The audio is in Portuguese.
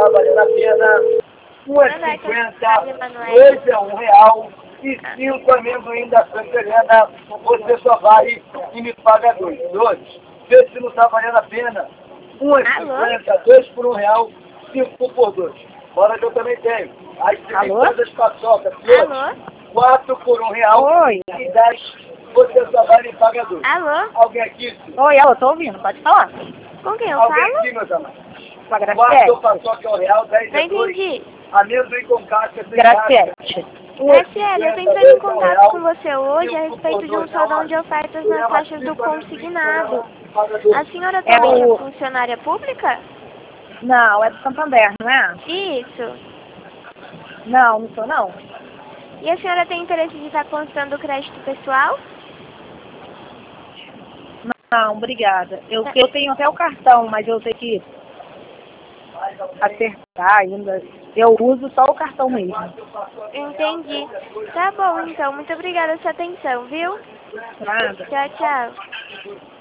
tá valendo a pena. Um é 50, dois é R$1 e 5 amendoim da Santa Helena. Você só vai e me paga dois. Vê se não tá valendo a pena. Um é 50, dois por R$1, 5 por 2. Fora que eu também tenho. Aí você tem todas as paçocas, todas. 4 por R$1 e 10. Você só vai e me paga dois. Alô? Alguém aqui? Oi, alô, tô ouvindo, pode falar. Com quem eu Alguém falo? aqui, meus amados? Com a 4 Graciete. paçoca é R$1, 10 Não é 2. entendi. Amendoim com casca sem Graciete. Graciela, eu tô entrando em contato com você hoje a respeito de um saldão de ofertas nas taxas do consignado. A senhora também é funcionária pública? Não, é do Santander, não é? Isso. Não, não sou não. E a senhora tem interesse de estar constando o crédito pessoal? Não, obrigada. Eu tenho até o cartão, mas eu tenho que acertar ainda. Eu uso só o cartão mesmo. Entendi. Tá bom, então. Muito obrigada pela sua atenção, viu? Nada. Tchau, tchau.